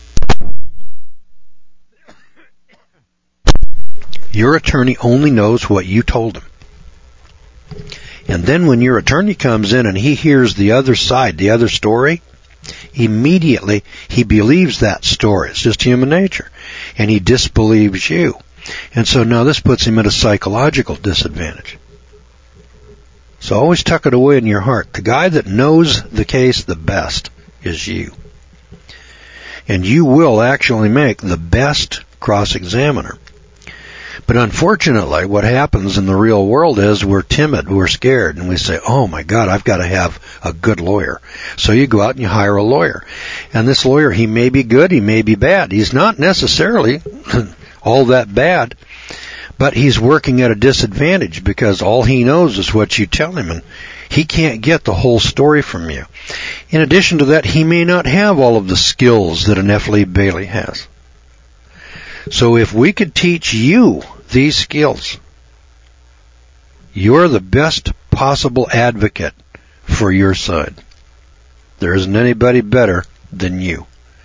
Your attorney only knows what you told him. And then when your attorney comes in and he hears the other side, the other story, immediately he believes that story. It's just human nature. And he disbelieves you. And so now this puts him at a psychological disadvantage. So always tuck it away in your heart. The guy that knows the case the best is you. And you will actually make the best cross-examiner. But unfortunately, what happens in the real world is we're timid, we're scared, and we say, oh my God, I've got to have a good lawyer. So you go out and you hire a lawyer. And this lawyer, he may be good, he may be bad. He's not necessarily all that bad, but he's working at a disadvantage because all he knows is what you tell him, and he can't get the whole story from you. In addition to that, he may not have all of the skills that an F. Lee Bailey has. So if we could teach you these skills, you're the best possible advocate for your side. There isn't anybody better than you.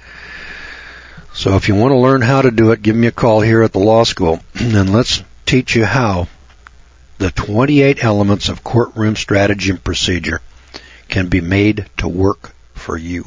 So if you want to learn how to do it, give me a call here at the law school, and let's teach you how the twenty-eight elements of courtroom strategy and procedure can be made to work for you.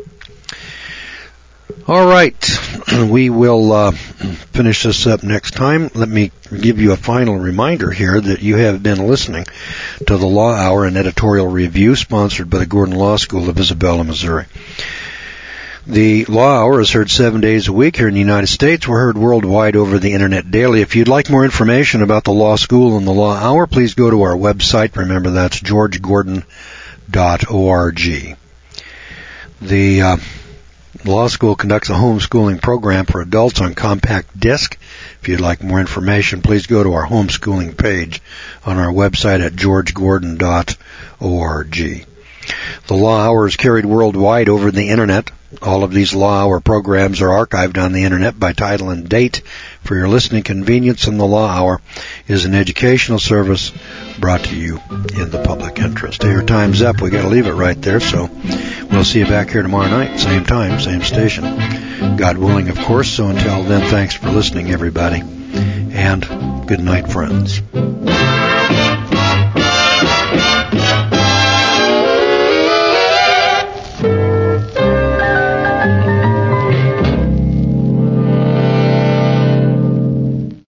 All right, we will uh, finish this up next time. Let me give you a final reminder here that you have been listening to the Law Hour, an editorial review sponsored by the Gordon Law School of Isabella, Missouri. The Law Hour is heard seven days a week here in the United States. We're heard worldwide over the Internet daily. If you'd like more information about the Law School and the Law Hour, please go to our website. Remember, that's george gordon dot org. The uh, Law School conducts a homeschooling program for adults on compact disc. If you'd like more information, please go to our homeschooling page on our website at george gordon dot org. The Law Hour is carried worldwide over the Internet. All of these Law Hour programs are archived on the Internet by title and date for your listening convenience, and the Law Hour is an educational service brought to you in the public interest. Hey, your time's up. We got to leave it right there, so we'll see you back here tomorrow night, same time, same station. God willing, of course. So until then, thanks for listening, everybody, and good night, friends.